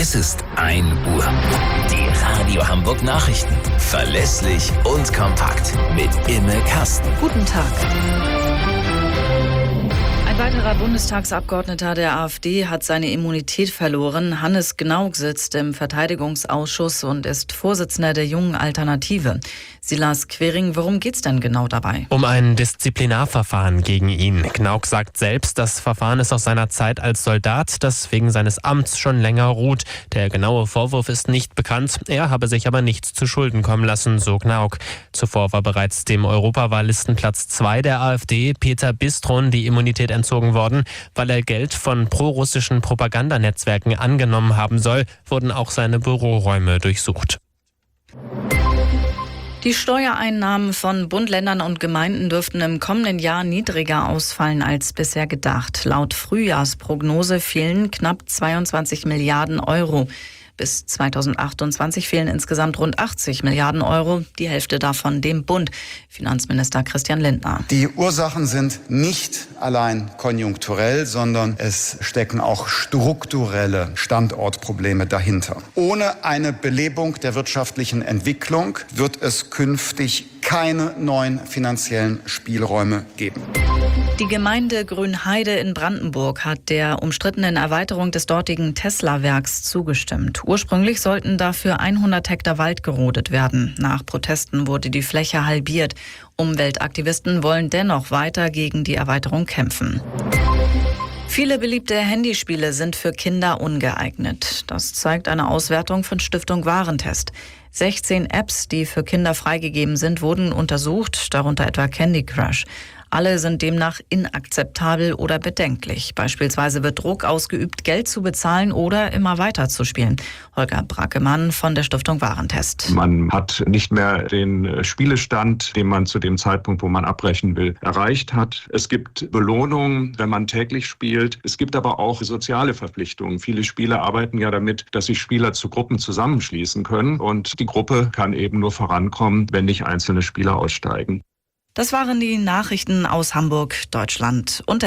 Es ist 1 Uhr. Die Radio Hamburg Nachrichten. Verlässlich und kompakt. Mit Imme Kasten. Guten Tag. Ein weiterer Bundestagsabgeordneter der AfD hat seine Immunität verloren. Hannes Gnauk sitzt im Verteidigungsausschuss und ist Vorsitzender der Jungen Alternative. Silas Quering, worum geht's denn genau dabei? Um ein Disziplinarverfahren gegen ihn. Gnauk sagt selbst, das Verfahren ist aus seiner Zeit als Soldat, das wegen seines Amts schon länger ruht. Der genaue Vorwurf ist nicht bekannt. Er habe sich aber nichts zu Schulden kommen lassen, so Gnauk. Zuvor war bereits dem Europawahllistenplatz 2 der AfD, Peter Bistrun, die Immunität entzogen worden. Weil er Geld von prorussischen Propagandanetzwerken angenommen haben soll, wurden auch seine Büroräume durchsucht. Die Steuereinnahmen von Bund, Ländern und Gemeinden dürften im kommenden Jahr niedriger ausfallen als bisher gedacht. Laut Frühjahrsprognose fehlen knapp 22 Milliarden Euro. Bis 2028 fehlen insgesamt rund 80 Milliarden Euro, die Hälfte davon dem Bund. Finanzminister Christian Lindner. Die Ursachen sind nicht allein konjunkturell, sondern es stecken auch strukturelle Standortprobleme dahinter. Ohne eine Belebung der wirtschaftlichen Entwicklung wird es künftig keine neuen finanziellen Spielräume geben. Die Gemeinde Grünheide in Brandenburg hat der umstrittenen Erweiterung des dortigen Tesla-Werks zugestimmt. Ursprünglich sollten dafür 100 Hektar Wald gerodet werden. Nach Protesten wurde die Fläche halbiert. Umweltaktivisten wollen dennoch weiter gegen die Erweiterung kämpfen. Viele beliebte Handyspiele sind für Kinder ungeeignet. Das zeigt eine Auswertung von Stiftung Warentest. 16 Apps, die für Kinder freigegeben sind, wurden untersucht, darunter etwa Candy Crush. Alle sind demnach inakzeptabel oder bedenklich. Beispielsweise wird Druck ausgeübt, Geld zu bezahlen oder immer weiter zu spielen. Holger Brackemann von der Stiftung Warentest. Man hat nicht mehr den Spielestand, den man zu dem Zeitpunkt, wo man abbrechen will, erreicht hat. Es gibt Belohnungen, wenn man täglich spielt. Es gibt aber auch soziale Verpflichtungen. Viele Spiele arbeiten ja damit, dass sich Spieler zu Gruppen zusammenschließen können. Und die Gruppe kann eben nur vorankommen, wenn nicht einzelne Spieler aussteigen. Das waren die Nachrichten aus Hamburg, Deutschland und